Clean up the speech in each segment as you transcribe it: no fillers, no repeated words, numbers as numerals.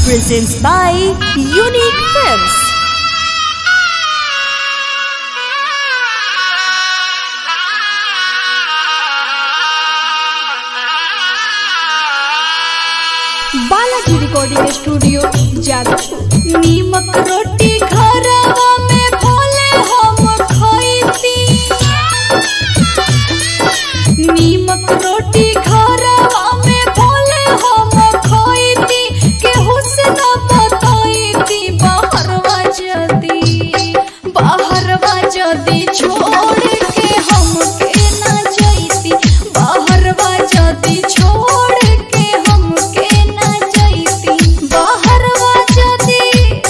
presents by Unique Films. Balaji recording studio Jadavpur. नीमक रोटी घरवा में भोले हम खइती, नीमक रोटी घरवा में भोले हम खइती, केहू से न बतइती बाहरवा जदी छोड़ के हमके न जइती, बाहरवा जदी छोड़ के हमके न जइती, बाहरवा जदी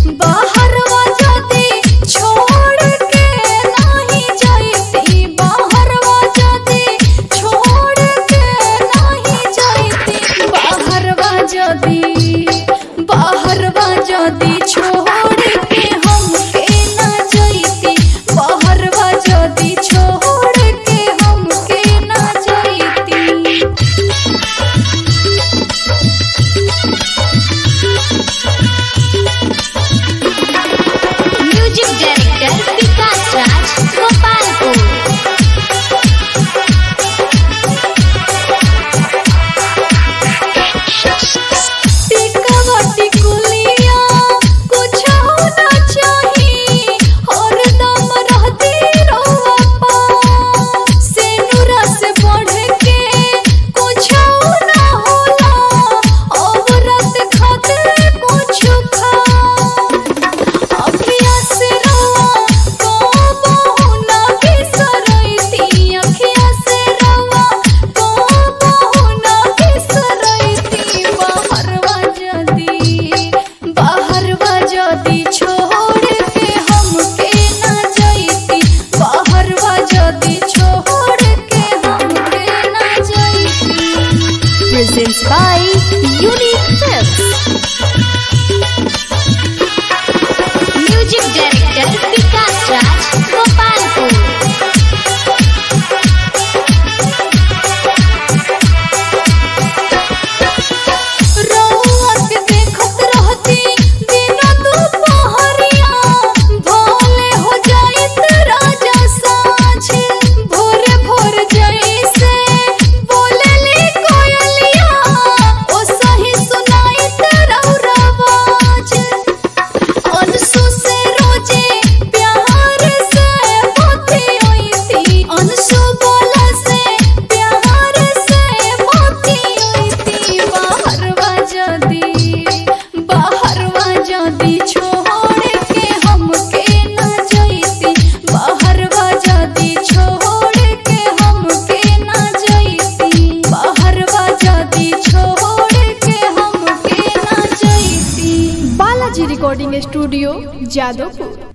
छोड़ के नहीं जइती, बाहरवा जदी छोड़ के नहीं जइती, बाहरवा जदी छोड़ के हमके न जइती, बाहरवा जदी छोड़ के हमके न जइती। Music director Vikas Raj Gopalpur. टिकवटी कुलिया कुछ होना चाहिए, हरदम रहती रहुआ पास, सेनुरा से बढ़ के कुछ ना होला, औरत खातिर कुछ खा, अखिया से रहुआ कबहू ना बिसरैती, अखिया से रहुआ कबहू ना बिसरैती, बाहरवा जदी छोड़ के हमके न जइती, बाहरवा जदी छोड़ के हमके न जइती। Presents by Unique Films. Music director Vikas Raj Gopalpur. रउआ के देखत रहती बिना दुपहरिया, भोले हो जाइत राजा साँझ, भोरे भोर जइसे बोलेली कोयलिया, ओ सही सुनाइत रउर आवाज, अनसु से रोजे प्यार से बतियाइती, अनसु बोला से प्यार से बतियाइती, बाहरवा जदी छोड़ के हमके न जइती, बाहरवा जदी छोड़ के हमके न जइती, बाहरवा जदी छोड़ के हमके न जइती। Balaji recording studio Jadavpur.